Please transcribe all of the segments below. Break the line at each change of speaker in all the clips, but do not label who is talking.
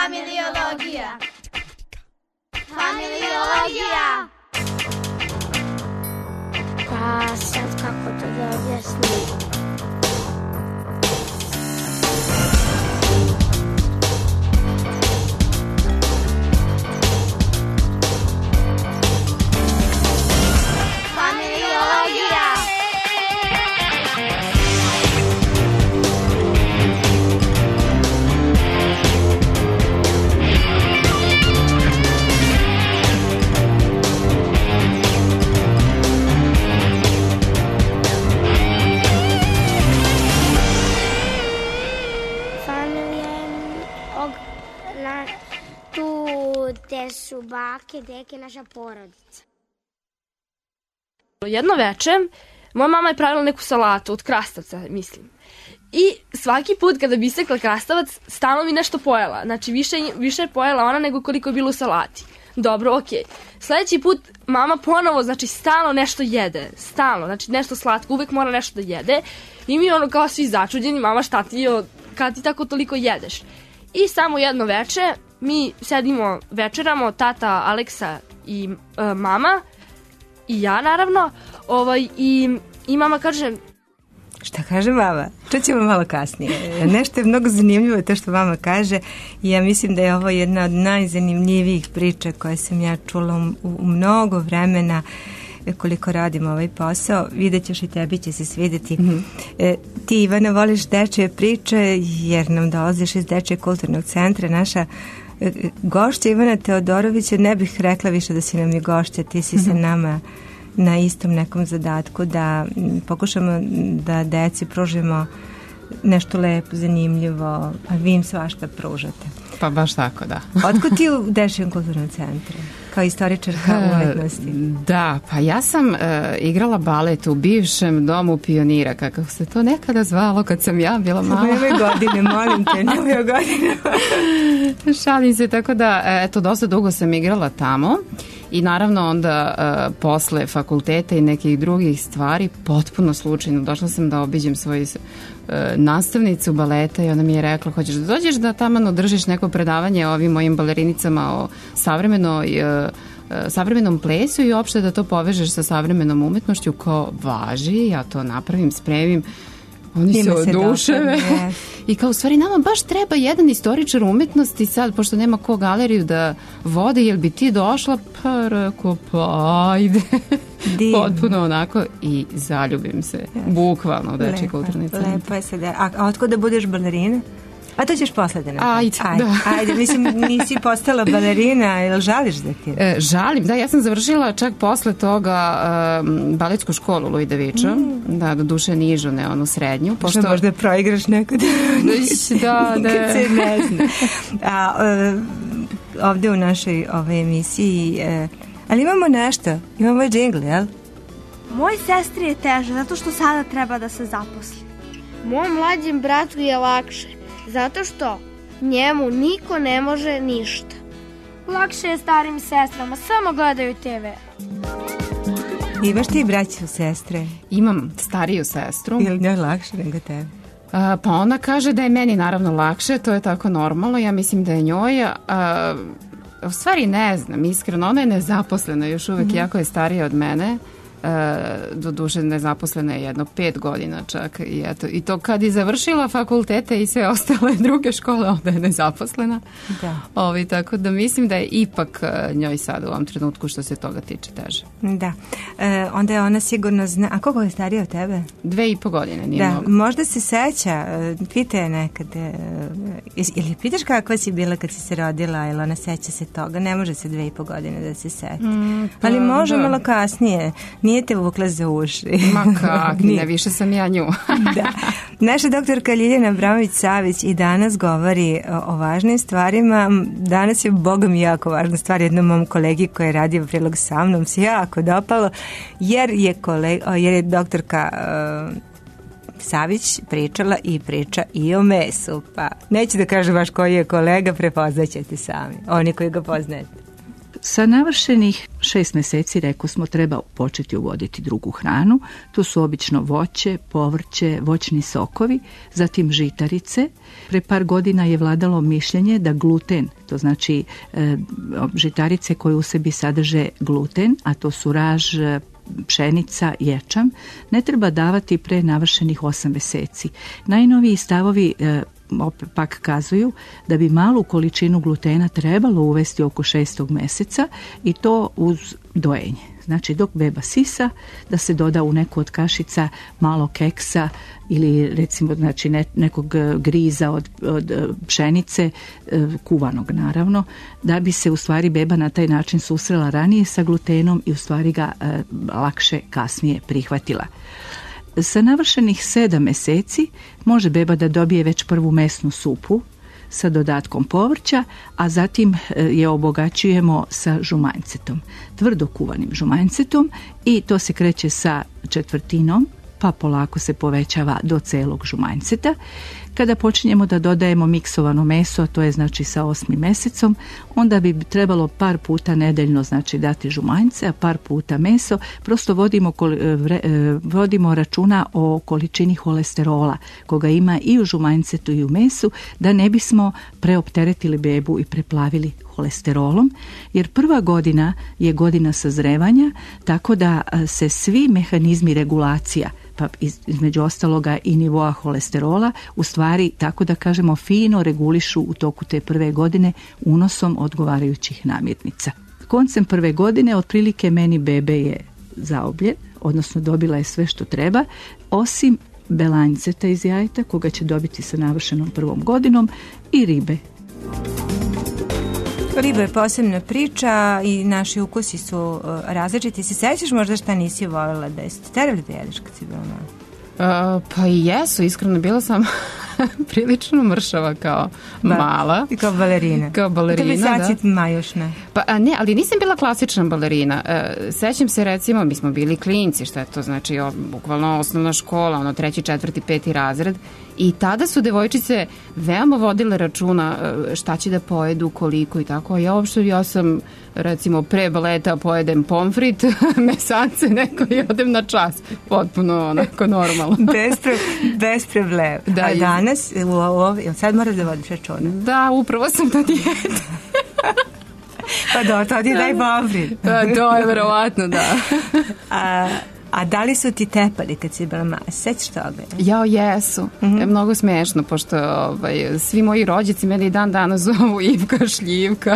Familiologija. Familiologija.
Pa sad kako to da objasnim? Gde su bake, deke, naša porodica.
Jedno veče, moja mama je pravila neku salatu od krastavca, mislim. I svaki put kada bi isekla krastavac, stalno mi nešto pojela. Znači, više je pojela ona nego koliko je bilo u salati. Dobro, okej. Sledeći put mama ponovo, znači, stalno nešto jede. Stalno, znači, nešto slatko, uvek mora nešto da jede. I mi ono kao svi začuđeni, mama šta ti je, kada ti tako toliko jedeš? I samo jedno veče, mi sedimo, večeramo, tata, Aleksa i mama i ja naravno, i mama kaže...
Šta kaže mama? Čućemo malo kasnije. Nešto je mnogo zanimljivo to što mama kaže i ja mislim da je ovo jedna od najzanimljivijih priča koje sam ja čula u mnogo vremena koliko radim ovaj posao. Vidjet ćeš i tebi će se svidjeti. Ti, Ivana, voliš dečje priče jer nam dolaziš iz Dečjeg kulturnog centra. Naša gošća Ivana Teodorovića, ne bih rekla više da si nam je gošća, ti si sa nama na istom nekom zadatku da pokušamo da deci pružimo nešto lepo, zanimljivo, a vi im svašta pružate.
Pa baš tako, da.
Otkud ti u Dečjem kulturnom centru? Kao istoričarka umetnosti?
Da, pa ja sam igrala balet u bivšem domu pionira, kako se to nekada zvalo kad sam ja bila mala.
Nemoj godine, molim te, nemoj godine.
Šalim se, tako da, eto, dosta dugo sam igrala tamo i naravno onda posle fakulteta i nekih drugih stvari, potpuno slučajno, došla sam da obiđem svoju nastavnicu baleta i ona mi je rekla, hoćeš da dođeš da tamo održiš neko predavanje o ovim mojim balerinicama o savremenom plesu i uopšte da to povežeš sa savremenom umetnošću, kao važi, ja to napravim, spremim. Oni se oduševe. I kao, u stvari, nama baš treba jedan istoričar umetnosti sad, pošto nema ko galeriju da vode, jel bi ti došla? Pa rekao, pa ajde. Potpuno onako i zaljubim se. Bukvalno u Dečji kulturni centar.
Lepo je sad. A otko da budeš balerina? A to ćeš posle da napravim. Ajde, mislim, nisi postala balerina, ili žališ da ti?
Žalim, da, ja sam završila čak posle toga baletsku školu Louis Daviča, da, do duše nižu, ne onu srednju.
Pošto možda proigraš nekad.
Da,
kad se ne zna. Ovde u našoj emisiji, ali imamo nešto, imamo džingl, jel?
Moj sestri je teže, zato što sada treba da se zaposli.
Mom mlađem bratu je lakše, zato što njemu niko ne može ništa.
Lakše je starim sestrama, samo gledaju TV.
Imaš ti braću, sestre?
Imam stariju sestru.
Je li njoj lakše nego tebe?
Pa ona kaže da je meni naravno lakše, to je tako normalno, ja mislim da je njoj. U stvari ne znam, iskreno, ona je nezaposlena, još uvek jako je starija od mene. Do duše nezaposlena je jedno 5 godina čak i, eto, i to kad je završila fakultete i sve ostale druge škole, onda je nezaposlena. Da. Tako da mislim da je ipak njoj sad u ovom trenutku što se toga tiče teže.
Da. Onda je ona sigurno zna... A koliko je starija od tebe?
2,5 godine, nije mnogo.
Možda se seća, pita je nekad, ili pitaš kakva si bila kad si se rodila, ili ona seća se toga, ne može se 2,5 godine da se seti. Ali može malo kasnije. Nije te vukla za uši.
Ma kak, ne, više sam ja nju.
Da. Naša doktorka Ljiljana Abramović-Savić i danas govori o važnim stvarima. Danas je, Boga mi, jako važna stvar. Jednom mom kolegi koji je radio prilog sa mnom se jako dopalo, jer je doktorka Savić pričala i priča i o mesu. Pa neću da kažem baš koji je kolega, prepoznaćete sami. Oni koji ga poznajete.
Sa navršenih 6 meseci, rekao smo, treba početi uvoditi drugu hranu. Tu su obično voće, povrće, voćni sokovi, zatim žitarice. Pre par godina je vladalo mišljenje da gluten, to znači žitarice koje u sebi sadrže gluten, a to su raž, pšenica, ječam, ne treba davati pre navršenih 8 meseci. Najnoviji stavovi pak kazuju da bi malu količinu glutena trebalo uvesti oko 6. meseca i to uz dojenje. Znači dok beba sisa, da se doda u neku od kašica malo keksa ili recimo znači nekog griza od pšenice, kuvanog naravno, da bi se u stvari beba na taj način susrela ranije sa glutenom i u stvari ga lakše kasnije prihvatila. Sa navršenih 7 meseci može beba da dobije već prvu mesnu supu sa dodatkom povrća, a zatim je obogaćujemo sa žumanjcetom, tvrdo kuvanim žumanjcetom, i to se kreće sa četvrtinom, pa polako se povećava do celog žumanjceta. Kada počinjemo da dodajemo miksovano meso, a to je znači sa 8. mesecom, onda bi trebalo par puta nedeljno znači dati žumanjce, a par puta meso. Prosto vodimo računa o količini holesterola koga ima i u žumanjcetu i u mesu, da ne bismo preopteretili bebu i preplavili holesterolom, jer prva godina je godina sazrevanja, tako da se svi mehanizmi regulacija, pa između ostaloga i nivoa holesterola, u stvari, tako da kažemo, fino regulišu u toku te prve godine unosom odgovarajućih namirnica. Koncem prve godine otprilike meni bebe je zaobljen, odnosno dobila je sve što treba, osim belanjceta iz jajeta koga će dobiti sa navršenom prvom godinom i ribe.
Riba je posebna priča i naši ukusi su različiti. Se sećaš možda šta nisi voljela da jeste? Terali da jedeš kad si bila mala?
Pa i jesu, iskreno bila sam prilično mršava kao mala.
I kao balerina.
Kao balerina,
da. To bi majušna.
Pa ne, ali nisam bila klasična balerina. Sećam se recimo, mi smo bili klinci, šta je to znači, bukvalno osnovna škola, 3., 4., 5. razred, i tada su devojčice veoma vodile računa šta će da pojedu, koliko i tako. Ja sam recimo pre baleta pojedem pomfrit, mesance neko i odem na čas. Potpuno onako normalno.
Bez problema.
Da,
a danas, sad moraš da vodiš računa.
Da, upravo sam na dijeti.
Pa to ti daj pomfrit.
To je verovatno, da.
A da li su ti tepali kad si bila mala? Sećaš toga?
Jao, jesu. Mnogo smešno, pošto svi moji rođaci meni dan danas zovu Ivka, Šljivka.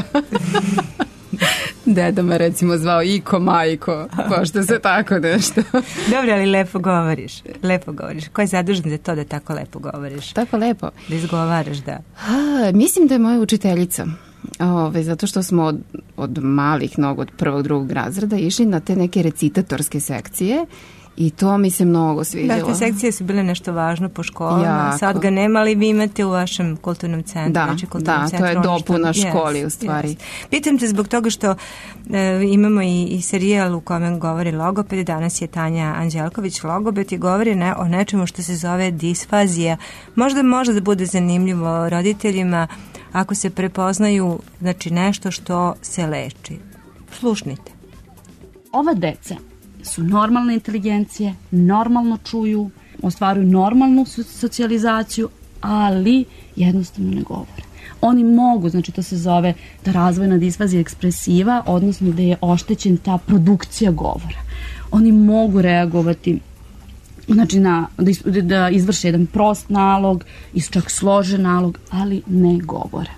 Deda me recimo zvao Iko, Majko, pošto se tako nešto.
Dobro, ali lepo govoriš. Ko je zadužen za to da tako lepo govoriš?
Tako lepo.
Da izgovaraš, da.
Mislim da je moja učiteljica. Zato što smo od malih nogu, od 1., 2. razreda išli na te neke recitatorske sekcije i to mi se mnogo sviđalo.
Da, te sekcije su bile nešto važno po školama. Jako. Sad ga nema, ali vi imate u vašem kulturnom centru.
Da, to je dopuna školi u stvari.
Yes. Pitam te zbog toga što imamo i serijal u kojem govori logoped. Danas je Tanja Anđelković logoped i govori o nečemu što se zove disfazija. Možda može da bude zanimljivo roditeljima ako se prepoznaju znači nešto što se leči. Slušnite.
Ova deca su normalne inteligencije, normalno čuju, ostvaruju normalnu socijalizaciju, ali jednostavno ne govore. Oni mogu, znači to se zove ta razvojna disfazija ekspresiva, odnosno da je oštećen ta produkcija govora. Oni mogu reagovati, znači da izvrše jedan prost nalog i čak složen nalog, ali ne govore.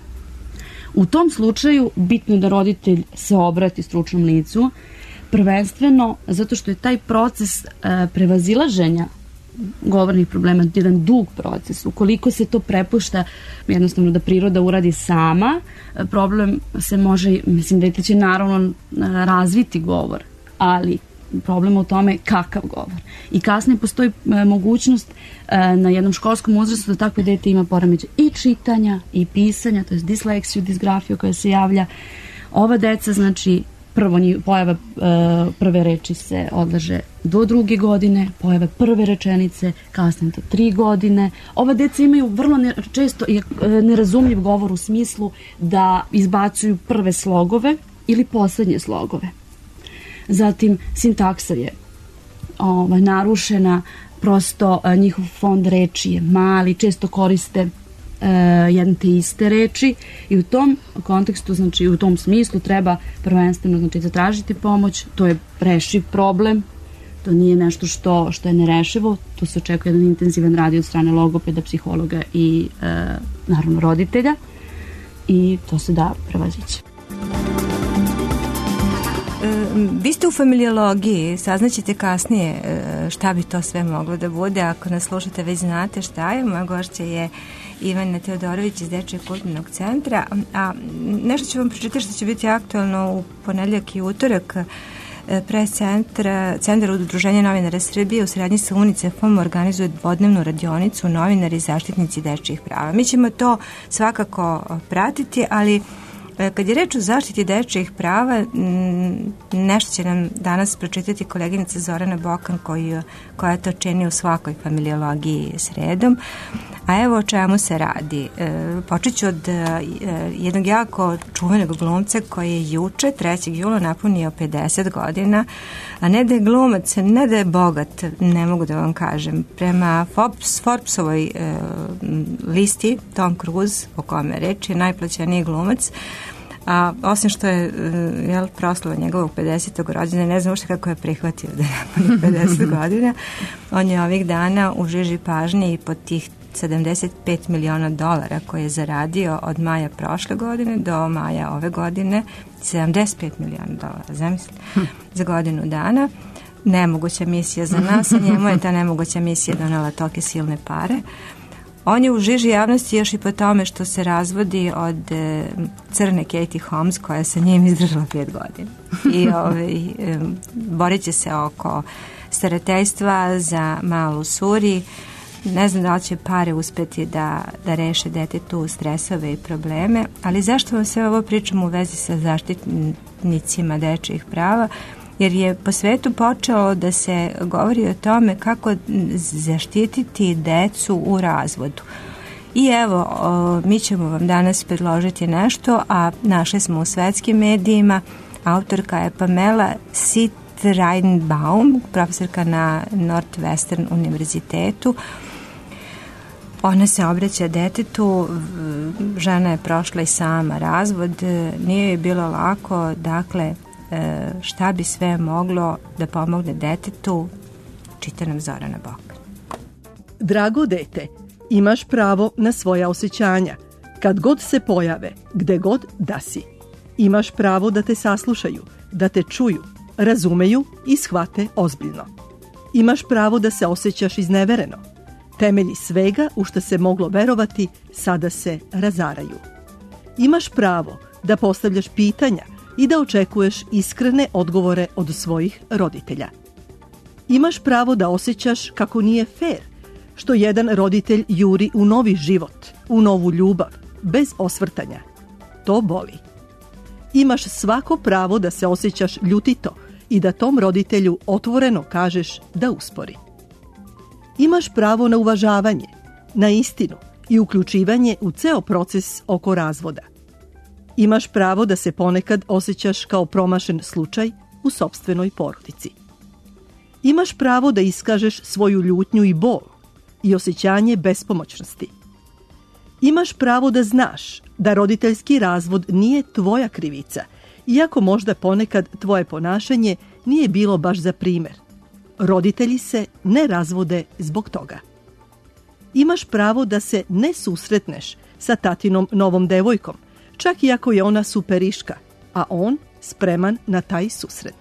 U tom slučaju bitno je da roditelj se obrati stručnom licu, prvenstveno zato što je taj proces prevazilaženja govornih problema jedan dug proces. Ukoliko se to prepušta jednostavno da priroda uradi sama, problem se može, mislim da će naravno razviti govor, ali problem u tome kakav govor. I kasnije postoji mogućnost na jednom školskom uzrastu da takvo dete ima poremećaj i čitanja i pisanja, to je disleksiju, disgrafiju koja se javlja. Ova deca, znači, pojava prve reči se odlaže do 2. godine, pojave prve rečenice kasnije do 3 godine. Ova deca imaju vrlo često nerazumljiv govor u smislu da izbacuju prve slogove ili poslednje slogove. Zatim, sintaksa je narušena, prosto njihov fond reči je mali, često koriste jedne te iste reči i u tom kontekstu, znači u tom smislu treba prvenstveno zatražiti pomoć, to je rešiv problem, to nije nešto što je nerešivo, to se očekuje jedan intenzivan rad od strane logopeda, psihologa i naravno roditelja i to se da prevazići.
Vi ste u familiologiji, saznaćete kasnije šta bi to sve moglo da bude. Ako nas slušate, već znate šta je. Moja gošća je Ivana Teodorović iz Dečijeg kulturnog centra. A nešto ću vam pričati što će biti aktualno u ponedeljak i utorak. Pres Centar Udruženja novinara Srbije u saradnji sa UNICEF-om organizuje dvodnevnu radionicu novinari i zaštitnici dečijih prava. Mi ćemo to svakako pratiti, ali kad je reč o zaštiti dečijih prava, nešto će nam danas pročitati koleginica Zorana Bokan koja to čini u svakoj familiologiji sredom. A evo o čemu se radi. Počet ću od jednog jako čuvenog glumca koji je juče, 3. jula, napunio 50 godina, a ne da je glumac, ne da je bogat, ne mogu da vam kažem. Prema Forbesovoj listi, Tom Cruise, o kome je reč, je najplaćeniji glumac. A osim što je proslava njegovog 50. rođena, ne znam ušte kako je prihvatio da napuni 50 godina, on je ovih dana u žiži pažnje i pod tih $75 miliona koje je zaradio od maja prošle godine do maja ove godine, $75 miliona, zamisli, za godinu dana. Nemoguća misija za nas, a njemu je ta nemoguća misija donela toke silne pare. On je u žiži javnosti još i po tome što se razvodi od crne Katie Holmes koja sa njim izdržala 5 godina. I borit će se oko starateljstva za malu Suri. Ne znam da li će pare uspeti da reše detetu stresove i probleme, ali zašto vam sve ovo pričam u vezi sa zaštitnicima dečijih prava? Jer je po svetu počelo da se govori o tome kako zaštititi decu u razvodu. I evo, mi ćemo vam danas predložiti nešto, a našli smo u svetskim medijima. Autorka je Pamela Citrinbaum, profesorka na Northwestern univerzitetu. Ona se obraća detetu, žena je prošla i sama razvod, nije joj bilo lako, dakle, šta bi sve moglo da pomogne detetu, čita nam Zorana Bokan.
Drago dete, imaš pravo na svoja osjećanja, kad god se pojave, gde god da si. Imaš pravo da te saslušaju, da te čuju, razumeju i shvate ozbiljno. Imaš pravo da se osjećaš iznevereno. Temelji svega u što se moglo verovati sada se razaraju. Imaš pravo da postavljaš pitanja i da očekuješ iskrene odgovore od svojih roditelja. Imaš pravo da osjećaš kako nije fair što jedan roditelj juri u novi život, u novu ljubav, bez osvrtanja. To boli. Imaš svako pravo da se osjećaš ljutito i da tom roditelju otvoreno kažeš da uspori. Imaš pravo na uvažavanje, na istinu i uključivanje u ceo proces oko razvoda. Imaš pravo da se ponekad osjećaš kao promašen slučaj u sopstvenoj porodici. Imaš pravo da iskažeš svoju ljutnju i bol i osjećanje bespomoćnosti. Imaš pravo da znaš da roditeljski razvod nije tvoja krivica, iako možda ponekad tvoje ponašanje nije bilo baš za primer. Roditelji se ne razvode zbog toga. Imaš pravo da se ne susretneš sa tatinom novom devojkom, čak i ako je ona superiška, a on spreman na taj susret.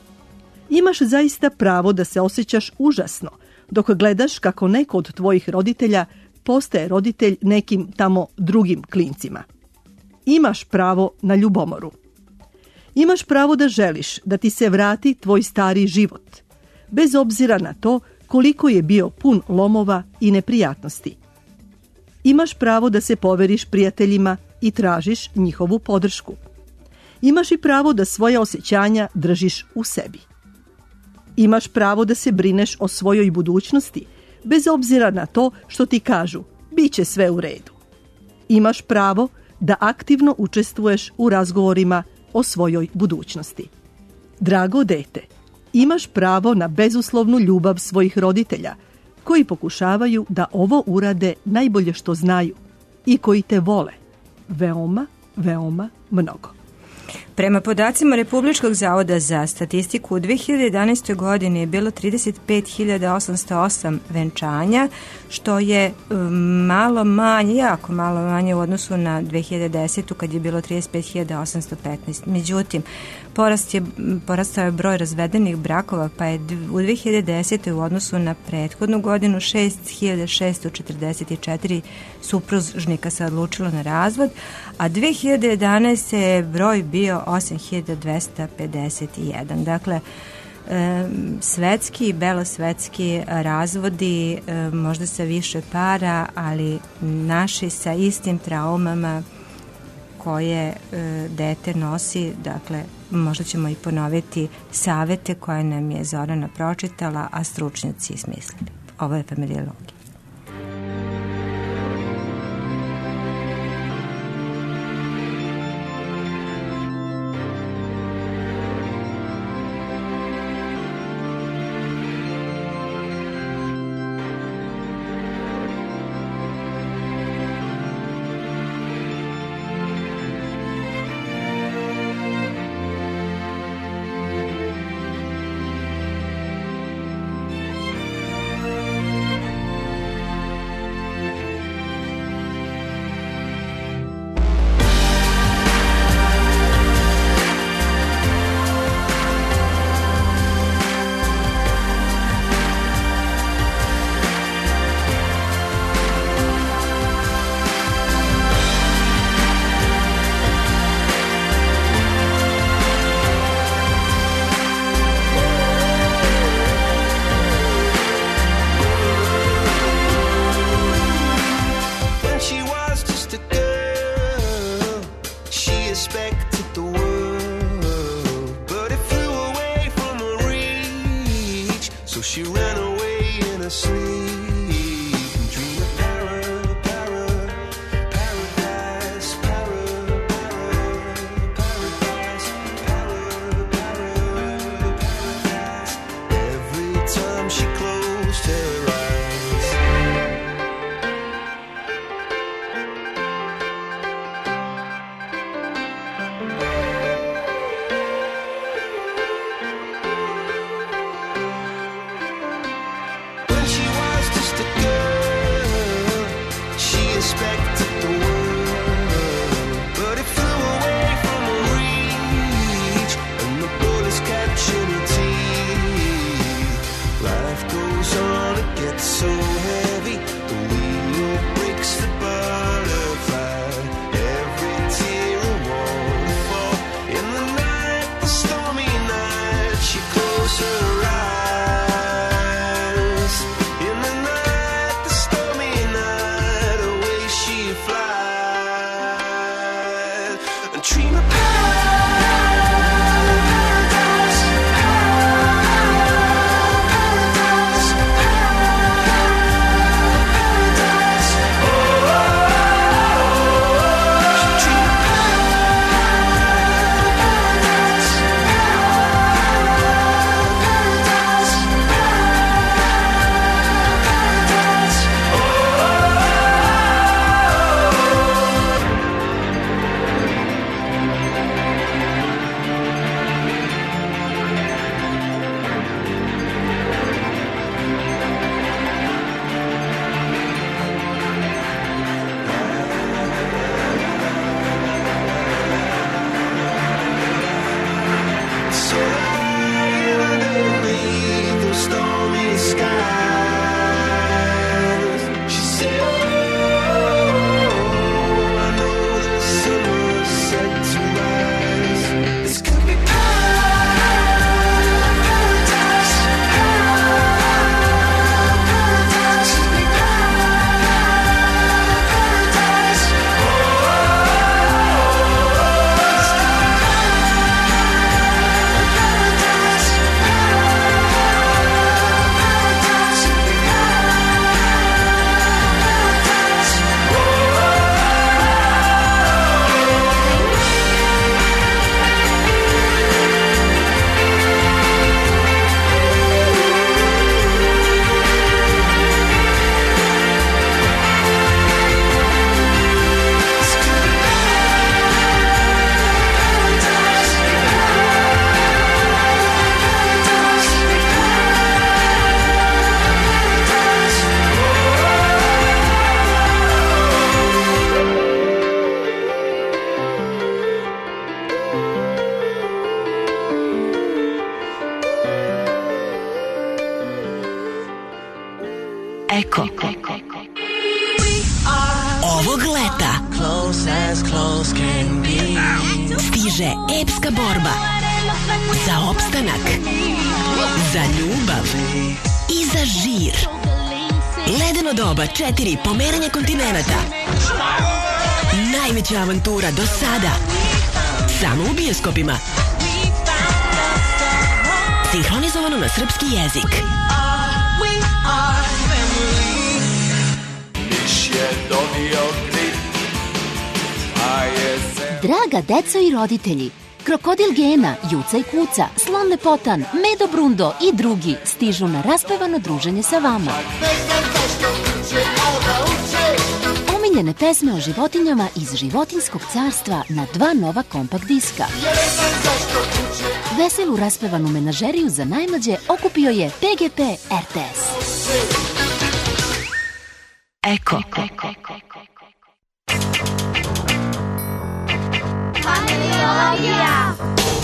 Imaš zaista pravo da se osjećaš užasno dok gledaš kako neko od tvojih roditelja postaje roditelj nekim tamo drugim klincima. Imaš pravo na ljubomoru. Imaš pravo da želiš da ti se vrati tvoj stari život, bez obzira na to koliko je bio pun lomova i neprijatnosti. Imaš pravo da se poveriš prijateljima i tražiš njihovu podršku. Imaš i pravo da svoje osjećanja držiš u sebi. Imaš pravo da se brineš o svojoj budućnosti, bez obzira na to što ti kažu, bit će sve u redu. Imaš pravo da aktivno učestvuješ u razgovorima o svojoj budućnosti. Drago dete, imaš pravo na bezuslovnu ljubav svojih roditelja, koji pokušavaju da ovo urade najbolje što znaju i koji te vole veoma, veoma mnogo.
Prema podacima Republičkog zavoda za statistiku, u 2011. godini je bilo 35.808 venčanja, što je malo manje, jako malo manje u odnosu na 2010. kad je bilo 35.815. Međutim, porastao je broj razvedenih brakova, pa je u 2010. u odnosu na prethodnu godinu 6.644 supružnika se odlučilo na razvod, a 2011. je broj bio 8.251. Dakle, svetski i belosvetski razvodi, možda sa više para, ali naši sa istim traumama koje dete nosi. Dakle, možda ćemo i ponoviti savete koje nam je Zorana pročitala, a stručnjaci smislili. Ovo je familiologija.
Fly. Eko. Ovog leta stiže epska borba za opstanak, za ljubav i za žir. Ledeno doba 4 pomeranja kontinenata. Najveća avantura do sada. Samo u bioskopima. Sinhronizovano na srpski jezik.
Draga deco i roditelji, Krokodil Gena, Juca i Kuca, Slon Lepotan, Medo Brundo i drugi stižu na raspevano druženje sa vama. Omiljene pesme o životinjama iz životinjskog carstva na 2 nova kompakt diska. Veselu raspevanu menažeriju za najmlađe okupio je PGP RTS.
Eko.
Familiologija.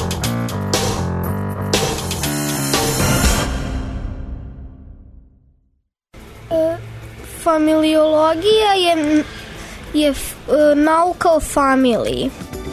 Familiologija je nauka o familiji.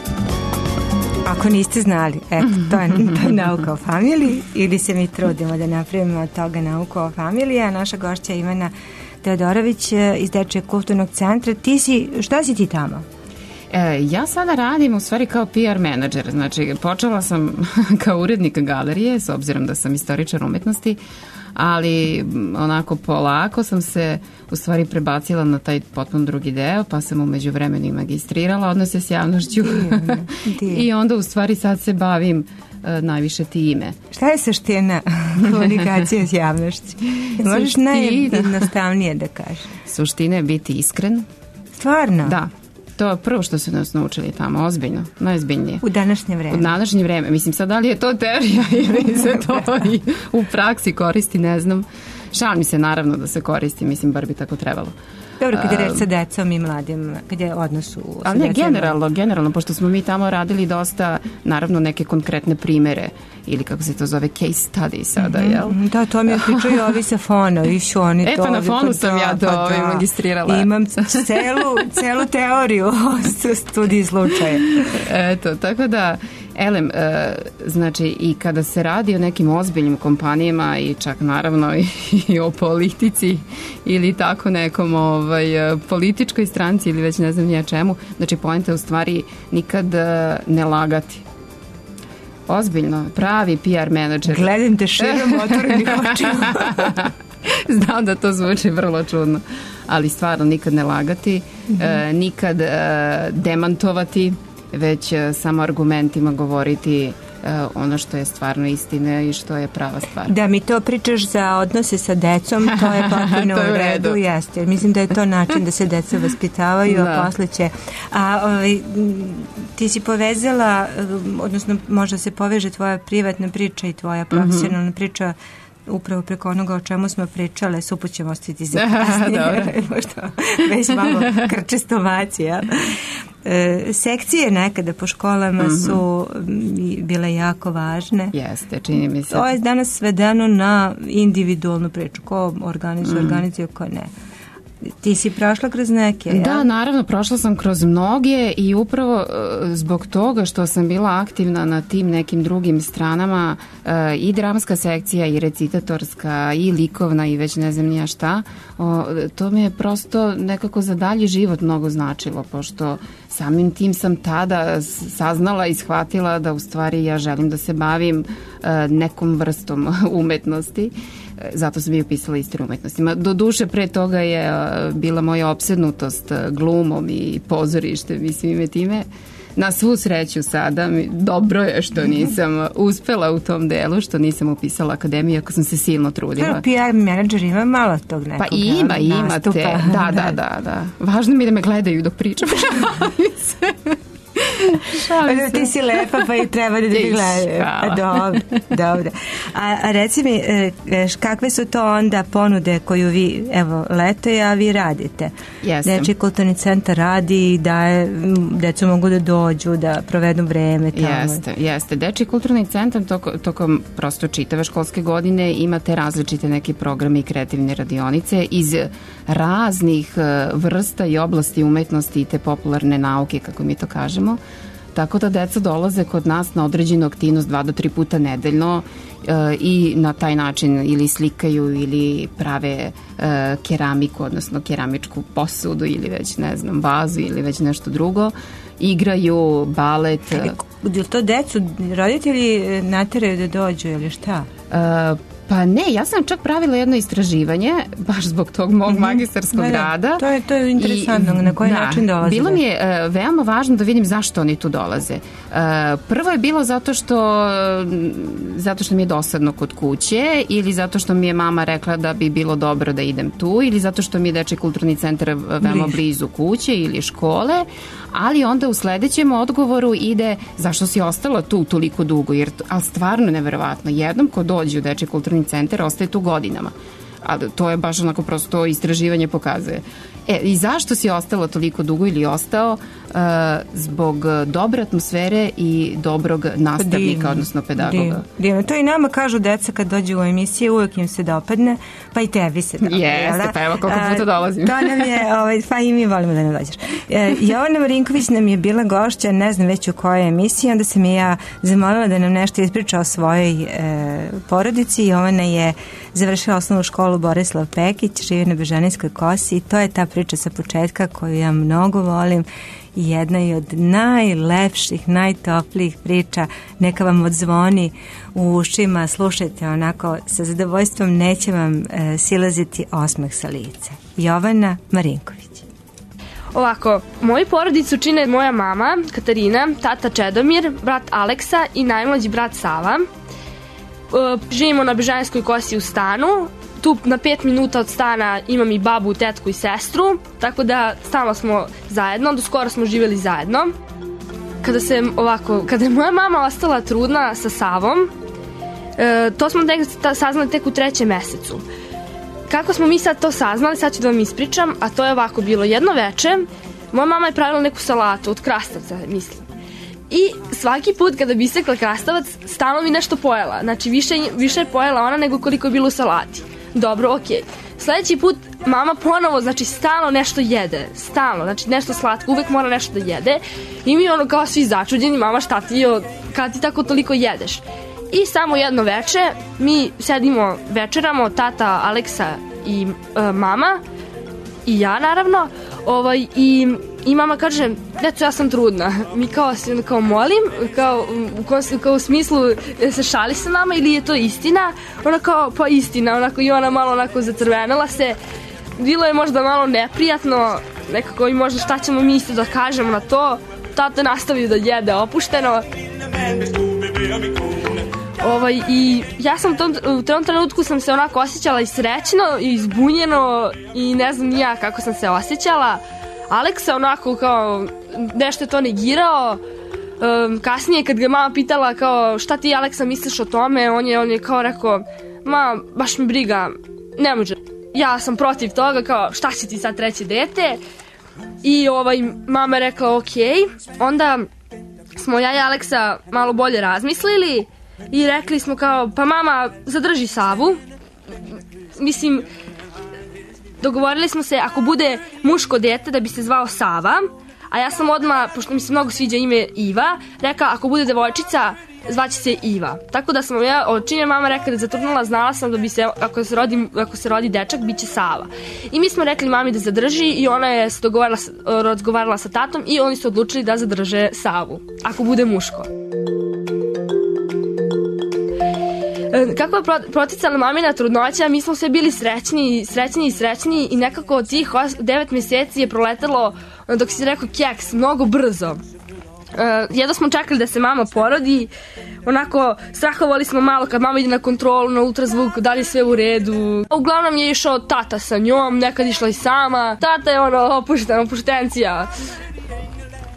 Ako niste znali, eto, to je nauka o familiji, ili se mi trudimo da napravimo od toga nauku o familiji, a naša gošća Ivana Teodorović iz Dečijeg kulturnog centra. Šta si ti tamo?
Ja sada radim u stvari kao PR menadžer, znači počela sam kao urednik galerije, s obzirom da sam istoričar umetnosti, ali onako polako sam se u stvari prebacila na taj potpuno drugi deo, pa sam u međuvremenu i magistrirala odnose s javnošću i onda u stvari sad se bavim najviše time.
Šta je suština komunikacije s javnošću? Možeš najjednostavnije da kažeš.
Suština je biti iskren.
Stvarno?
Da. To je prvo što su nas naučili tamo, ozbiljno, najozbiljnije.
U današnje vreme?
U današnje vreme. Mislim, sad da li je to teorija ili se to i u praksi koristi, ne znam. Šalim se naravno da se koristi, mislim, bar bi tako trebalo.
Dobro, kad je reč sa decom i mladim, kad je odnos u...
Ali ne, generalno, pošto smo mi tamo radili dosta, naravno, neke konkretne primere, ili kako se to zove, case study sada, jel?
Da, to mi je pričaju ovi sa fona, više oni to...
Pa na fonu sam ja to magistrirala.
Imam celu teoriju o studiji slučaja.
Eto, tako da... Elem, znači i kada se radi o nekim ozbiljnim kompanijama i čak naravno i o politici ili tako nekom političkoj stranci ili već ne znam nija čemu, znači poenta je u stvari nikad ne lagati. Ozbiljno, pravi PR menadžer.
Gledam te širom otvorenih očima.
Znam da to zvuči vrlo čudno, ali stvarno nikad ne lagati, nikad demantovati, već samo argumentima govoriti ono što je stvarno istina i što je prava stvar.
Da, mi to pričaš za odnose sa decom, to je potpuno u redu, jeste. Mislim da je to način da se deca vaspitavaju, a posle će... ti si povezala, odnosno možda se poveže tvoja privatna priča i tvoja profesionalna priča upravo preko onoga o čemu smo pričale, supu ćemo ostaviti za kasnije, možda već malo krčestovacija. Sekcije nekada po školama su bile jako važne.
Jeste, čini mi se.
To je danas svedeno na individualnu priču. Ko organizuje, ko ne. Ti si prošla kroz neke,
Da, ja? Naravno, prošla sam kroz mnoge i upravo zbog toga što sam bila aktivna na tim nekim drugim stranama, i dramska sekcija, i recitatorska, i likovna, i već ne znam nija šta, to mi je prosto nekako za dalji život mnogo značilo, pošto samim tim sam tada saznala i shvatila da u stvari ja želim da se bavim nekom vrstom umetnosti. Zato sam i upisala istoriju umetnostima. Do duše pre toga je bila moja opsednutost glumom i pozorištem i svime time. Na svu sreću sada, dobro je što nisam uspela u tom delu, što nisam upisala akademiju, ako sam se silno trudila.
PR menadžer ima malo tog nekog.
Pa ima te, da. Važno mi je da me gledaju dok pričam.
Ti si lepa pa i treba da ti gledaju. Dobro. A reci mi, kakve su to onda ponude koju vi, evo, leto je, a vi radite? Dečiji kulturni centar radi da decu mogu da dođu, da provedu vreme tamo.
Jeste. Dečiji kulturni centar tokom prosto čitave školske godine imate različite neke programe i kreativne radionice iz raznih vrsta i oblasti umetnosti i te popularne nauke, kako mi to kažemo. Tako da deca dolaze kod nas na određenu aktivnost 2 do 3 puta nedeljno i na taj način ili slikaju ili prave keramiku, odnosno keramičku posudu ili već, ne znam, vazu ili već nešto drugo. Igraju balet.
Je to decu roditelji nateraju da dođu ili šta?
Pa ne, ja sam čak pravila jedno istraživanje, baš zbog tog mog magistarskog rada.
To je interesantno, na koji način dolaze.
Bilo mi je veoma važno da vidim zašto oni tu dolaze. Prvo je bilo zato što mi je dosadno kod kuće, ili zato što mi je mama rekla da bi bilo dobro da idem tu, ili zato što mi je Dečiji kulturni centar veoma blizu kuće ili škole, ali onda u sledećem odgovoru ide zašto si ostala tu toliko dugo, ali stvarno neverovatno, jednom ko dođe u Dečiji kulturni centar ostaje tu godinama. Ali to je baš onako prosto istraživanje pokazuje. I zašto si ostala toliko dugo ili ostao? Zbog dobre atmosfere i dobrog nastavnika, odnosno pedagoga.
Divno. To i nama kažu deca kad dođu u emisije, uvek im se dopadne, pa i tebi se dopadne.
Jeste, pa evo koliko puta dolazim.
To nam je, pa i mi volimo da nam dođeš. Jovana Marinković nam je bila gošća, ne znam već u kojoj emisiji, onda sam i ja zamolila da nam nešto ispriča o svojoj porodici. Jovana je završila osnovnu školu Borislav Pekić, živi na Bežanijskoj Kosi i to je ta priča sa početka koju ja mnogo volim i jedna je od najlepših, najtoplijih priča. Neka vam odzvoni u ušima, slušajte onako sa zadovoljstvom, neće vam silaziti osmeh sa lica. Jovana Marinković.
Ovako, moju porodicu čine moja mama Katarina, tata Čedomir, brat Aleksa i najmlađi brat Sava. Živimo na Bežanijskoj Kosi u stanu. Tu na 5 minuta od stana imam i babu, tetku i sestru, tako da stalno smo zajedno, do skoro smo živjeli zajedno. Kada je moja mama ostala trudna sa Savom, to smo saznali tek u 3. mesecu. Kako smo mi sad to saznali, sad ću da vam ispričam, a to je ovako bilo. Jedno veče, moja mama je pravila neku salatu od krastavca, mislim. I svaki put kada bi isekla krastavac, stalno mi nešto pojela. Znači, više je pojela ona nego koliko je bilo u salati. Dobro, okej. Sledeći put mama ponovo, znači, stalno nešto jede. Stalno, znači, nešto slatko, uvek mora nešto da jede. I mi ono kao svi začuđeni, mama šta ti je, kada ti tako toliko jedeš? I samo jedno veče, mi sedimo, večeramo, tata, Aleksa i mama, i ja naravno, i mama kaže, deco, ja sam trudna. Mi kao molim, kao u smislu se šali sa nama ili je to istina? Ona kao, pa istina, onako, i ona malo onako zacrvenala se. Bilo je možda malo neprijatno, nekako i možda šta ćemo mi isto da kažemo na to. Tata nastavio da jede opušteno. I ja sam u tom trenutku sam se onako osjećala i srećno i izbunjeno i ne znam ni ja kako sam se osjećala. Aleksa onako kao nešto je to negirao. Kasnije kad ga mama pitala kao šta ti Aleksa misliš o tome, on je kao rekao, ma baš mi briga, ne može. Ja sam protiv toga, kao šta će ti sad treće dete? I mama je rekla okej. Onda smo ja i Aleksa malo bolje razmislili i rekli smo kao, pa mama zadrži Savu. Mislim, dogovorili smo se ako bude muško dete da bi se zvao Sava, a ja sam odmah, pošto mi se mnogo sviđa ime Iva, rekla ako bude devojčica zvaće se Iva. Tako da sam ja, čim je mama rekla da je zatrudnila, znala sam da bi se, ako se rodi dečak, bit će Sava. I mi smo rekli mami da zadrži i ona je se razgovarala sa tatom i oni su odlučili da zadrže Savu, ako bude muško. Kako je proticala mamina trudnoća, mi smo sve bili srećni i nekako od tih 9 meseci je proletalo, dok si rekao keks, mnogo brzo. Jedno smo čekali da se mama porodi, onako strahovali smo malo kad mama ide na kontrolu, na ultrazvuk, da li je sve u redu. Uglavnom je išao tata sa njom, nekad išla i sama. Tata je opuštencija.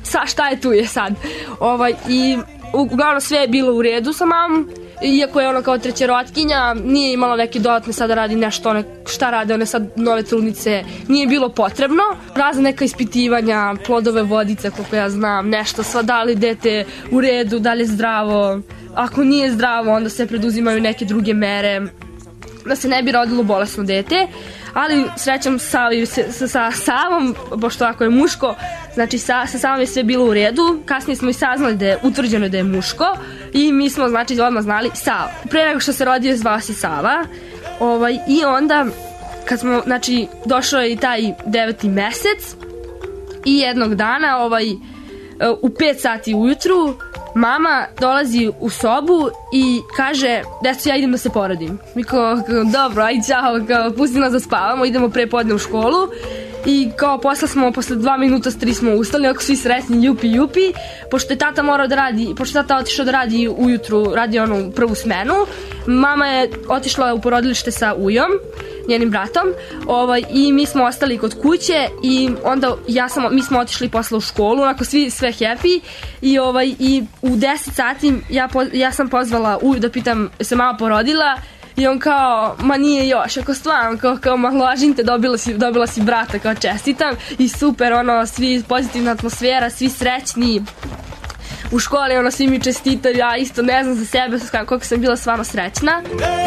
šta je tu je sad. I uglavnom sve je bilo u redu sa mamom, iako je ona kao trećerotkinja, nije imala neke dodatne sada radi nešto, šta rade one sad nove trudnice, nije bilo potrebno. Razne neka ispitivanja, plodove vodice, koliko ja znam, nešto, sva da li dete u redu, da li je zdravo. Ako nije zdravo, onda se preduzimaju neke druge mere da se ne bi rodilo bolesno dete. Ali srećom sa Savom, pošto ako je muško, znači sa Savom je sve bilo u redu. Kasnije smo i saznali da je utvrđeno da je muško i mi smo znači odmah znali Sava. Pre nego što se rodio zvao se Sava. I onda kad smo, znači došao je i taj 9. mesec i jednog dana u 5 sati ujutru mama dolazi u sobu i kaže, deco, ja idem da se porodim. Mi kao, dobro, aj čao, pusti nas da spavamo, idemo pre podne u školu. I kao posle 2 minuta 3 smo ustali, ako svi sretni, jupi, pošto je tata morao da radi, pošto je tata otišao da radi ujutru, radi onu prvu smenu, mama je otišla u porodilište sa Ujom, njenim bratom, i mi smo ostali kod kuće i onda mi smo otišli posle u školu, onako sve happy i u 10 sati ja sam pozvala Uju da pitam se mama porodila. I on kao, ma nije još, ako stvarno, kao ma lažim te, dobila si brata, kao čestitam. I super, svi pozitivna atmosfera, svi srećni. U školi, svi mi čestitaju, ja isto ne znam za sebe koliko sam bila stvarno srećna.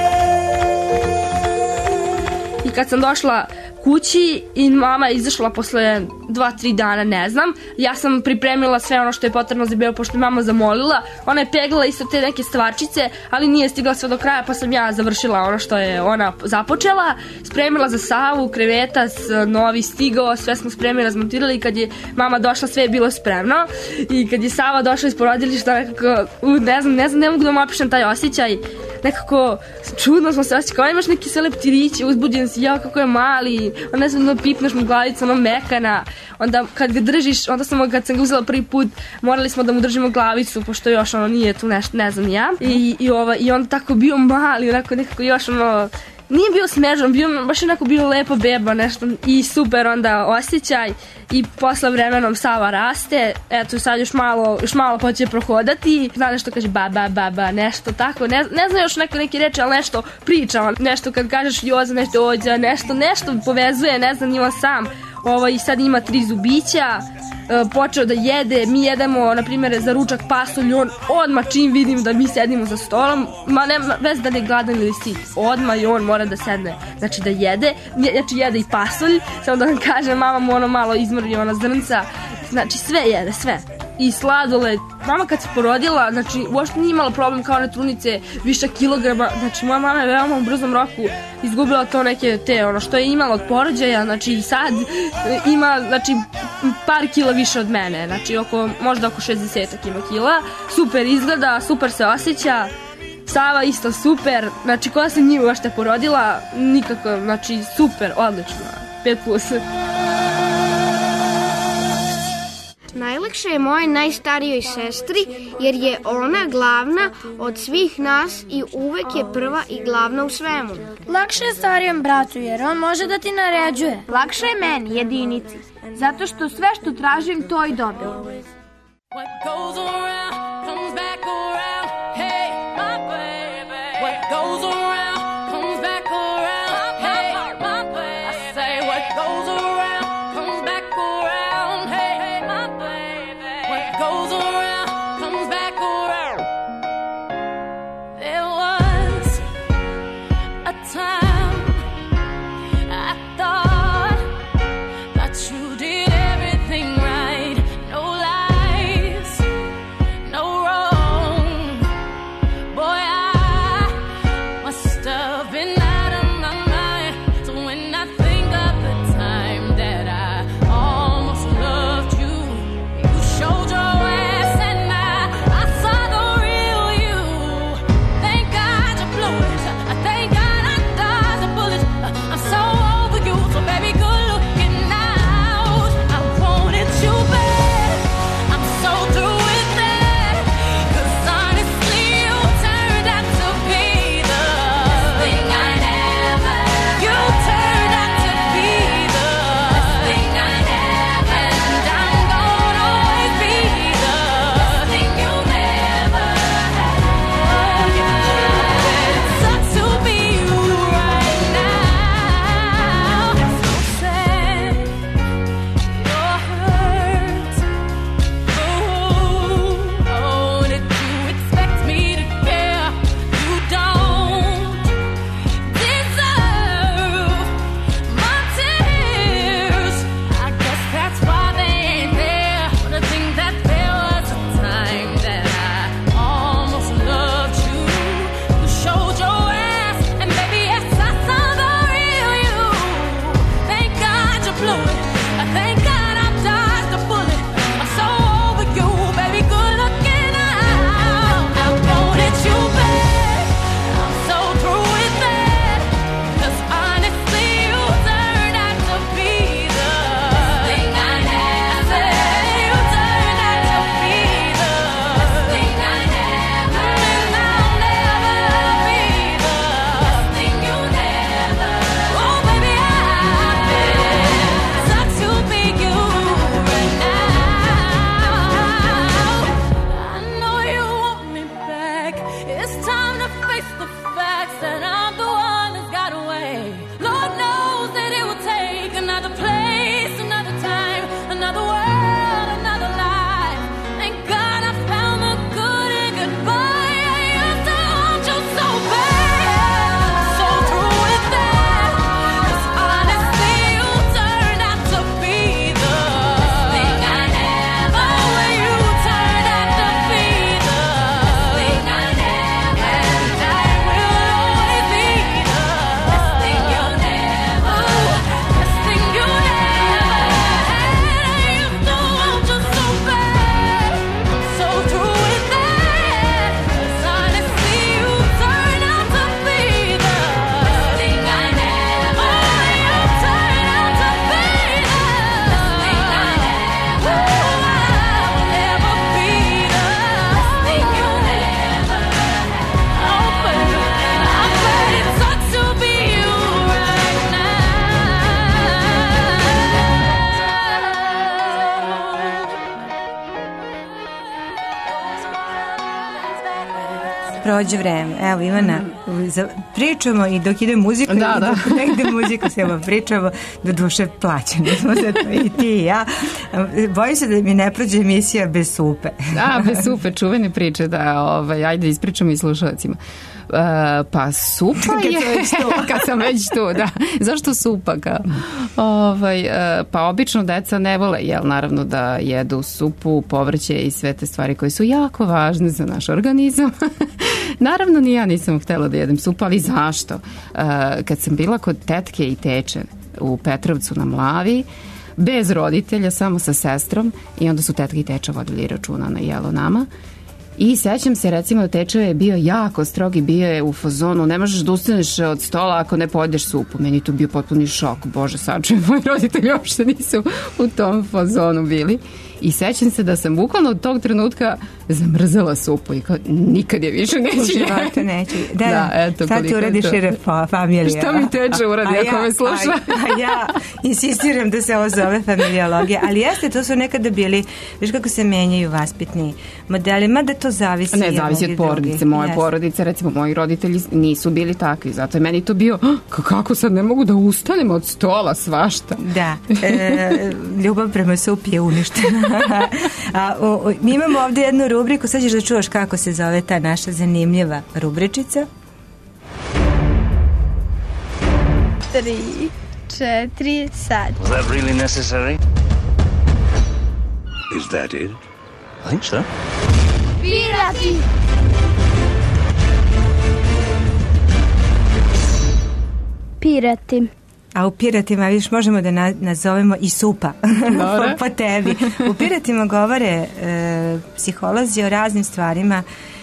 I kad sam došla kući i mama je izašla posle 2-3 dana, ne znam. Ja sam pripremila sve ono što je potrebno za bebu, pošto je mama zamolila. Ona je peglala isto te neke stvarčice, ali nije stigla sve do kraja, pa sam ja završila ono što je ona započela. Spremila za Savu, krevetac, novi stigao, sve smo spremili, razmontirali i kad je mama došla, sve je bilo spremno. I kad je Sava došla iz porodilišta, nekako, ne mogu da vam opišem taj osjećaj. Nekako čudno smo se osjećali, kao imaš neki sve leptirići, uzbuđen si, jao kako je mali, ne znam da pipneš mu glavicu, mekana, onda kad ga držiš, kad sam ga uzela prvi put, morali smo da mu držimo glavicu, pošto još nije tu nešto, ne znam ja, i onda tako bio mali, nekako još nije bio smežan, baš onako bio lepa beba, nešto, i super onda osjećaj. I posle vremenom Sava raste, eto sad još malo počne prohodati, zna nešto kaže baba, nešto tako, ne zna još neke reči, ali nešto priča, nešto kad kažeš Joza, nešto ođa, nešto povezuje, ne znam, ima sam. I sad ima 3 zubića, počeo da jede, mi jedemo, na primjer, za ručak pasulj, on odmah čim vidim da mi sedimo za stolom, ma nema vez da ne gladan ili sit, odmah i on mora da sedne, znači da jede, znači jede i pasulj, samo da vam kažem, mama mu malo izmrvi zrnca, znači sve jede, sve. I sladoled. Mama kad se porodila, znači uopšte nije imala problem kao one trudnice, viša kilograma, znači moja mama je veoma u brzom roku izgubila to neke što je imala od porođaja, znači sad ima, znači par kila više od mene, znači možda oko 60 ima kila, super izgleda, super se osjeća. Sava isto super, znači koja se nije uopšte porodila, nikako, znači super, odlično, 5+.
Najlakše je mojoj najstarijoj sestri, jer je ona glavna od svih nas i uvek je prva i glavna u svemu.
Lakše je starijem bratu, jer on može da ti naređuje.
Lakše je meni, jedinici, zato što sve što tražim, to i dobim.
What goes around comes back around. Hey, my baby. What goes around comes back around. Hey, my baby. I say what goes around comes back around. Hey, my baby. What goes around comes back around. There was a time I thought that you did everything right. No lies.
prođe vreme. Evo, Ivana, pričamo i dok ide muzika, i dok ne ide muzika, sve pričamo, do duše plaćene smo za to, i ti i ja. Bojim se da mi ne prođe emisija bez supe.
Bez supe, čuvene priče, da, ajde ispričamo i slušalcima. Pa supa je kad sam već tu, da. Zašto supa? Pa obično deca ne vole, naravno, da jedu supu, povrće i sve te stvari koje su jako važne za naš organizam. Naravno, ni ja nisam htjela da jedem supu, ali zašto? Kad sam bila kod tetke i teče u Petrovcu na Mlavi, bez roditelja, samo sa sestrom, i onda su tetka i teča vodili računa na jelo nama. I sećam se, recimo, da teča je bio jako strog i bio je u fazonu, ne možeš da ustaneš od stola ako ne pojedeš supu. Meni to bio potpuni šok, bože, sačujem, moji roditelji uopšte nisu u tom fazonu bili. I sećam se da sam bukvalno od tog trenutka zamrzala supu i kao, nikad je više neću jesti.
Neću. Da, eto, sad ti uradi šire familija.
Šta mi teče uradi ako me sluša?
Ja insistiram da se ovo zove familiologija, ali jeste, to su nekada bili, viš kako se menjaju vaspitni modeli, mada to zavisi.
Ne, zavisi od porodice. Moje porodice, recimo, moji roditelji nisu bili takvi, zato je meni to bio, kako sad ne mogu da ustanem od stola, svašta.
Da, ljubav prema supi je uništena. Mi imamo ovdje jednu rubriku, sad ćeš da čuvaš kako se zove ta naša zanimljiva rubričica.
3, 4, sad.
Was that really necessary? Is that it? I think so.
Pirati!
Pirati.
A u Piratima, vidiš, možemo da nazovemo i supa po tebi. U Piratima govore psiholozi o raznim stvarima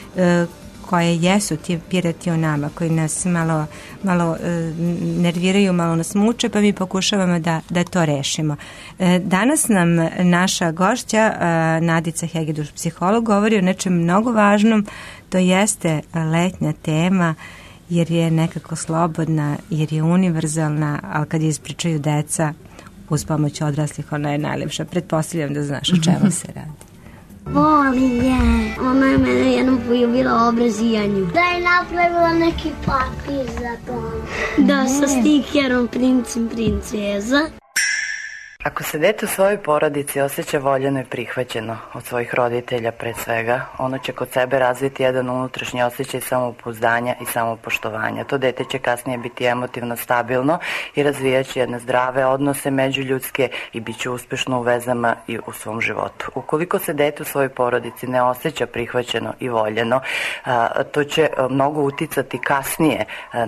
koje jesu ti pirati o nama, koji nas malo nerviraju, malo nas muče, pa mi pokušavamo da to rešimo. Danas nam naša gošća, Nadica Hegeduš, psiholog, govori o nečem mnogo važnom, to jeste letnja tema, jer je nekako slobodna, jer je univerzalna, ali kad je ispričaju deca uz pomoć odraslih, ona je najljepša. Pretpostavljam da znaš o čemu se radi.
Volim je. Ona je mene jednom poljubila obrazijanju. Da je napravila neki papir za to. Da, sa stikerom Princim princeza.
Ako se dete u svojoj porodici osjeća voljeno i prihvaćeno od svojih roditelja pre svega, ono će kod sebe razviti jedan unutrašnji osjećaj samopouzdanja i samopoštovanja. To dete će kasnije biti emotivno stabilno i razvijaće jedne zdrave odnose međuljudske i bit će uspešno u vezama i u svom životu. Ukoliko se dete u svojoj porodici ne osjeća prihvaćeno i voljeno, to će mnogo uticati kasnije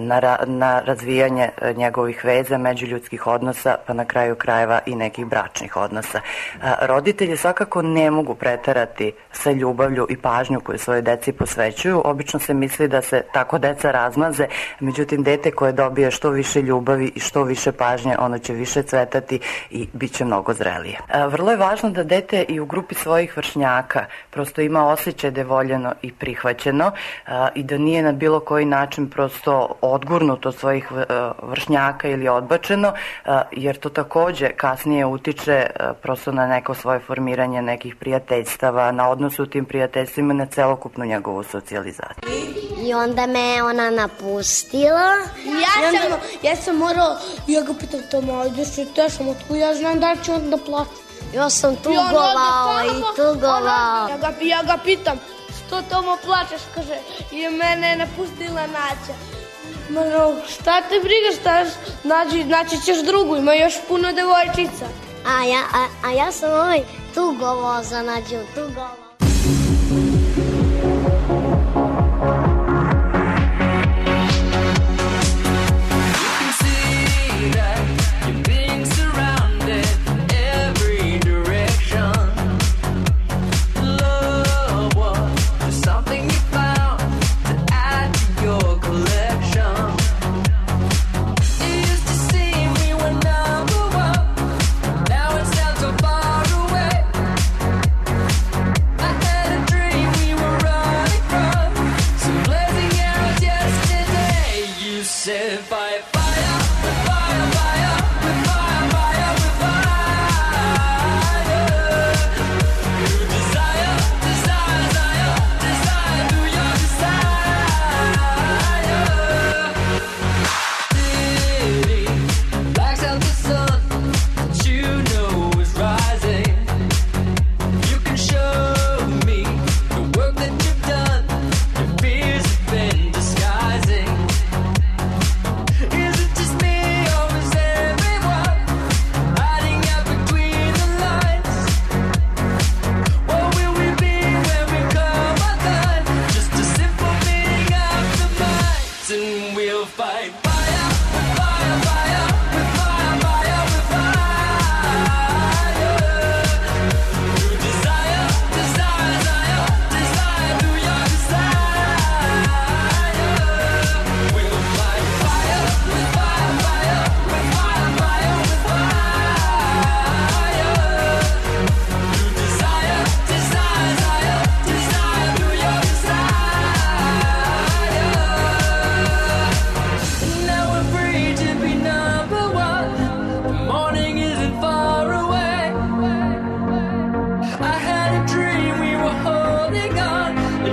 na razvijanje njegovih veza, međuljudskih odnosa, pa na kraju krajeva i nekih bračnih odnosa. Roditelji svakako ne mogu preterati sa ljubavlju i pažnju koju svoje deci posvećuju. Obično se misli da se tako deca razmaze, međutim dete koje dobije što više ljubavi i što više pažnje, ono će više cvetati i bit će mnogo zrelije. Vrlo je važno da dete i u grupi svojih vršnjaka prosto ima osjećaj da je voljeno i prihvaćeno i da nije na bilo koji način prosto odgurnuto svojih vršnjaka ili odbačeno, jer to takođe kasnije utiče prosto na neko svoje formiranje nekih prijateljstava, na odnosu u tim prijateljstvima, na celokupnu njegovu socijalizaciju.
I onda me ona napustila.
Ja sam morala, ja ga pitam tamo, ajde što te sam, otko ja znam da će on da plaće.
Ja sam tugovao i tugovao.
Ja ga pitam, što tamo plačeš, kaže, i mene je napustila Naća. Šta te briga, naći ćeš drugu, ima još puno devojčica.
A ja sam tugovao za Nađu, tugovao.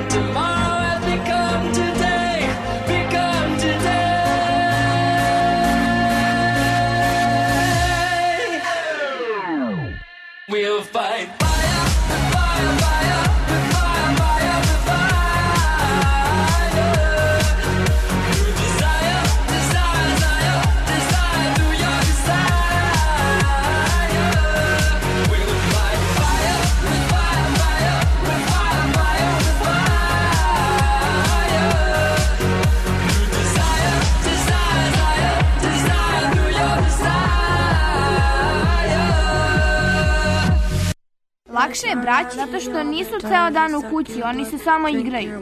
Tomorrow has become today, become today. We'll fight fire, fire, fire, fire, fire, fire. Your desire, desire, desire, desire, do your desire. We'll fight fire, with fire, fire, with fire, fire, with fire. Your desire, desire, desire, desire, do your desire.
Lakše je braći zato što nisu ceo dan u kući, oni se samo igraju.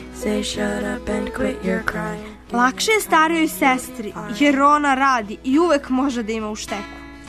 Lakše je starijoj sestri, jer ona radi i uvek može da ima u šteku.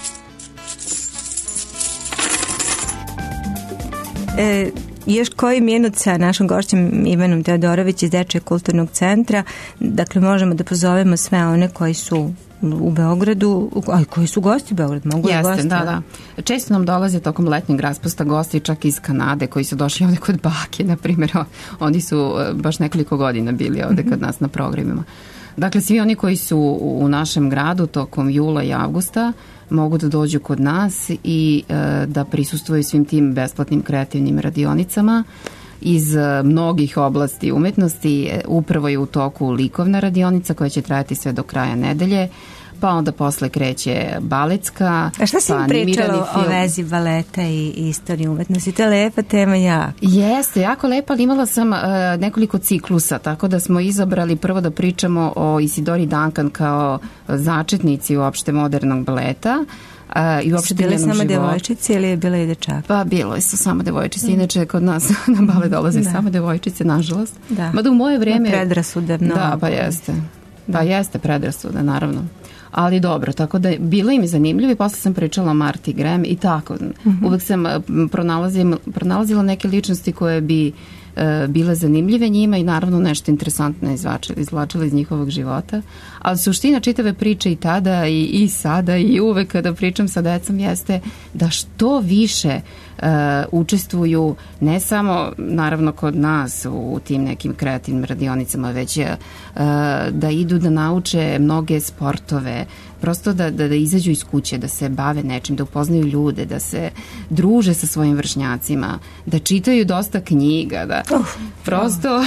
Još koji minut sa našom gošćem Ivanom Teodorović iz Dečijeg kulturnog centra. Dakle, možemo da pozovemo sve one koji su u Beogradu, a koji su gosti u Beogradu, mogu i gosti.
Jeste, da. Često nam dolaze tokom letnjeg raspusta gosti čak iz Kanade koji su došli ovde kod bake, na primjer. Oni su baš nekoliko godina bili ovde kod nas na programima. Dakle, svi oni koji su u našem gradu tokom jula i avgusta mogu da dođu kod nas i da prisustvuju svim tim besplatnim kreativnim radionicama iz mnogih oblasti umetnosti. Upravo je u toku likovna radionica koja će trajati sve do kraja nedelje, pa onda posle kreće baletska.
A šta si mi pričala o vezi baleta i istorije umetnosti? To je lepa tema, jako.
Jeste, jako lepa, ali imala sam nekoliko ciklusa, tako da smo izabrali prvo da pričamo o Isidori Duncan kao začetnici uopšte modernog baleta. I uopšte
bile samo devojčice ili je bila i dečaka?
Pa bilo su samo devojčice, inače kod nas na bale dolaze samo devojčice, nažalost.
Da.
Mada u moje vreme...
Predrasude mnogo.
Da, pa jeste. Pa jeste predrasude, naravno. Ali dobro, tako da bilo im je zanimljivo i posle sam pričala o Marti Graham i tako. Uvek sam pronalazila neke ličnosti koje bi bile zanimljive njima i naravno nešto interesantno izvlačila iz njihovog života. Ali suština čitave priče i tada i sada i uvek kada pričam sa decom jeste da što više učestvuju ne samo naravno kod nas u tim nekim kreativnim radionicama, već da idu da nauče mnoge sportove, prosto da izađu iz kuće, da se bave nečim, da upoznaju ljude, da se druže sa svojim vršnjacima, da čitaju dosta knjiga, da prosto...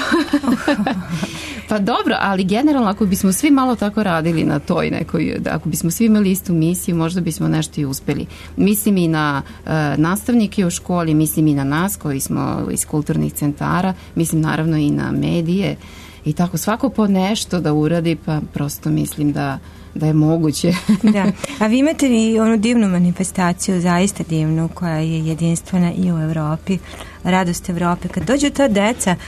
Pa dobro, ali generalno ako bismo svi malo tako radili na toj nekoj, ako bismo svi imali istu misiju, možda bismo nešto i uspeli. Mislim i na nastavnike u školi, mislim i na nas koji smo iz kulturnih centara, mislim naravno i na medije i tako svako po nešto da uradi, pa prosto mislim da je moguće.
Da. A vi imate i onu divnu manifestaciju, zaista divnu, koja je jedinstvena i u Evropi, Radost Evrope. Kad dođu ta deca,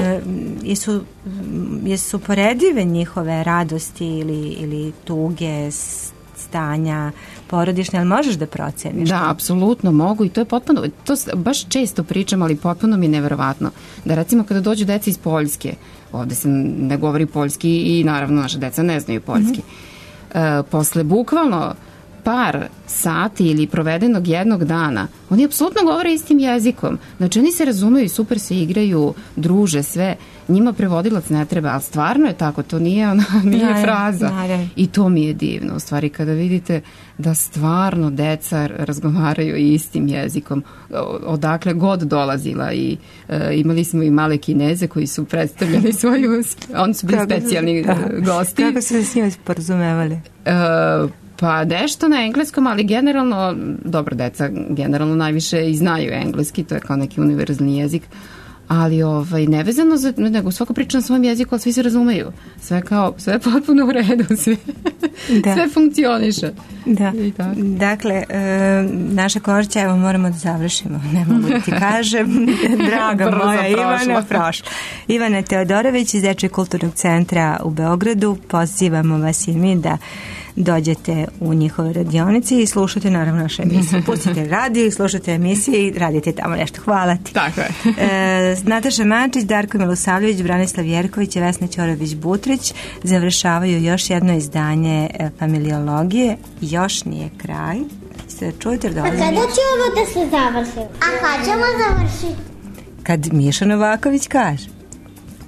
jesu poredive njihove radosti ili tuge, stanja porodične, ali možeš da proceniš?
Da, apsolutno mogu i to je potpuno, to baš često pričam, ali potpuno mi je neverovatno. Da recimo kada dođu deca iz Poljske, ovde se ne govori poljski i naravno naša deca ne znaju poljski. Posle bukvalno par sati ili provedenog jednog dana, oni apsolutno govore istim jezikom. Znači oni se razumeju, super se igraju, druže sve. Njima prevodilac ne treba, ali stvarno je tako, to nije fraza. I to mi je divno, u stvari, kada vidite da stvarno deca razgovaraju istim jezikom, odakle god dolazila i imali smo i male Kineze koji su predstavljali svoju, oni su bili specijalni gosti.
Kako su se s njima sporazumevali?
Pa nešto na engleskom, ali generalno, dobro, deca generalno najviše i znaju engleski, to je kao neki univerzalni jezik, ali nevezano za, nego svako priča na svom jeziku, ali svi se razumeju. Sve je potpuno u redu, sve funkcioniše.
Da. Dakle, naša Korća, evo moramo da završimo, ne mogu da ti kažem, draga moja Ivana, prošla. Ivana Teodorović iz Dečijeg kulturnog centra u Beogradu, pozivamo vas i mi da dođete u njihove radionici i slušate naravno naše emisije. Pustite radio i slušate emisije i radite tamo nešto. Hvala ti.
Tako je.
Nataša Mančić, Darko Milosavljević, Branislav Jerković i Vesna Ćorović-Butrić završavaju još jedno izdanje familiologije. Još nije kraj. Ste čujete?
A kada će ovo da se završi? A kad ćemo završiti?
Kad Miša Novaković kaže.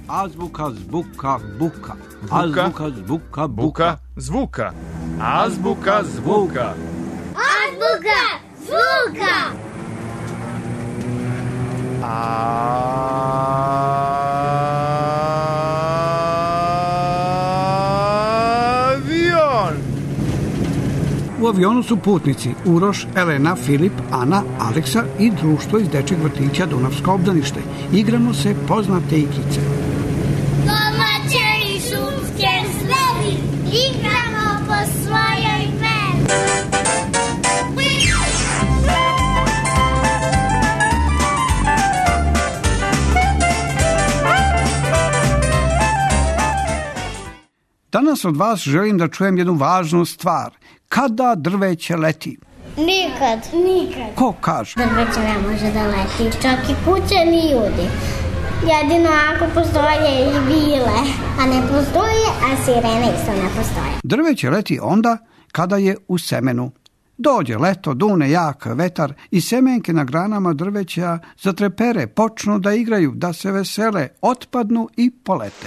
Azbuka, zbuka, buka. Azbuka, zbuka, buka.
Zvuka. Azbuka zvuka.
Azbuka zvuka.
Avion.
U avionu su putnici Uroš, Elena, Filip, Ana, Aleksa i društvo iz dečjeg vrtića Dunavsko obdanište. Igramo se poznate igrice.
Domaće i šumske zveri, igramo po svojoj meri.
Danas od vas želim da čujem jednu važnu stvar. Kada drveće leti?
Nikad.
Ko kaže?
Drveće ne može da leti, čak i kuće ni ljudi. Jedino ako postoje i vile, a ne postoje, a sirene isto ne postoje.
Drveće leti onda kada je u semenu. Dođe leto, dune jak vetar i semenke na granama drveća zatrepere, počnu da igraju, da se vesele, otpadnu i polete.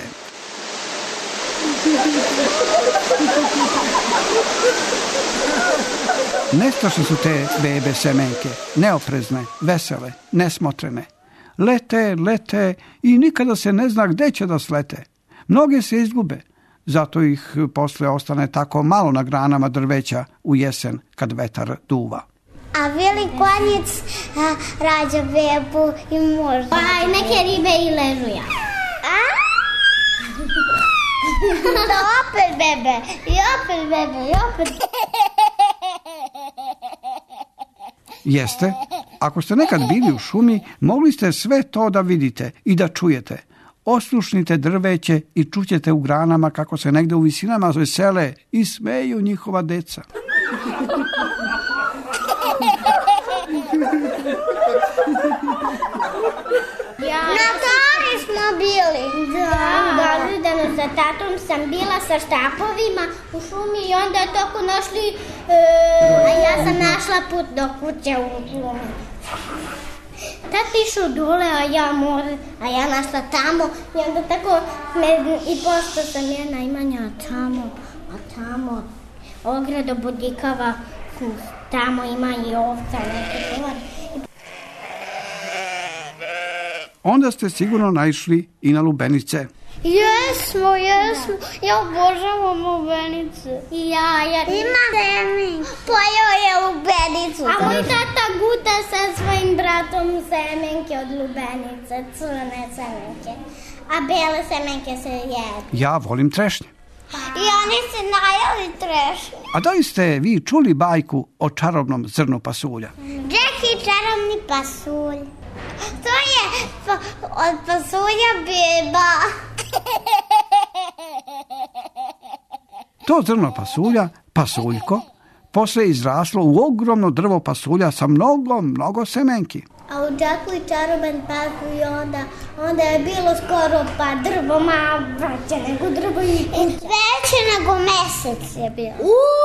Nestašne su te bebe semenke, neoprezne, vesele, nesmotrene. Lete i nikada se ne zna gde će da slete. Mnoge se izgube, zato ih posle ostane tako malo na granama drveća u jesen kad vetar duva.
A veli konjic rađa bebu i možda. Aj, neke ribe i ležuja. Opet bebe, i opet bebe, i opet.
Jeste, ako ste nekad bili u šumi, mogli ste sve to da vidite i da čujete. Oslušnite drveće i čućete u granama kako se negde u visinama vesele i smeju njihova deca.
Na Tari smo bili. Da, sa tatom sam bila sa štapovima u šumi i onda je toko našli, a ja sam našla put do kuće u šumi. Tata išao dole, a ja našla tamo i onda tako i postao sam ja najmanja, a tamo ogrado bodikava, tamo ima i ovca, neke tvar.
Onda ste sigurno naišli i na lubenice.
Jesmo. Ja obožavam lubenice. I ja. Ima semenke. Pojeo je lubenicu. A moj tata guta sa svojim bratom semenke od lubenice, crne semenke. A bele semenke se jedu.
Ja volim trešnje.
I oni se najeli trešnje.
A da li ste vi čuli bajku o čarobnom zrnu pasulja?
Jack i čarobni pasulj. To je od pasulja beba.
To zrno pasulja, pasuljko, posle izraslo u ogromno drvo pasulja sa mnogo semenki.
A u Jacku i čaroban pasulj onda je bilo skoro pa drvo malo veće nego drvo i veće nego mesec je bilo.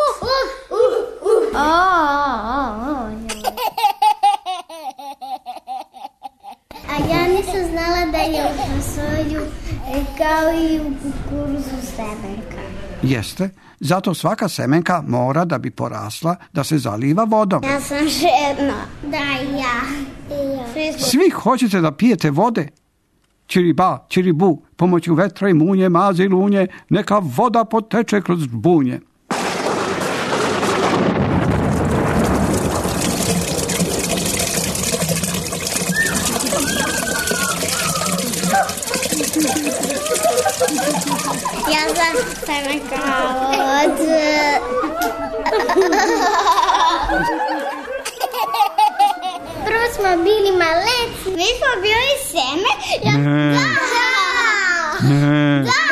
A ja nisam znala da je u pasulju kao i u kukuruzu semenka.
Jeste, zato svaka semenka mora da bi porasla da se zaliva vodom.
Ja sam žedna. Da, i ja.
Svi hoćete da pijete vode? Čiriba, čiribu, pomoću vetra i munje, maze i lunje, neka voda poteče kroz bunje.
Ja sam semenka od... Prvo smo bili maleci. Mi smo bili seme.
Ne.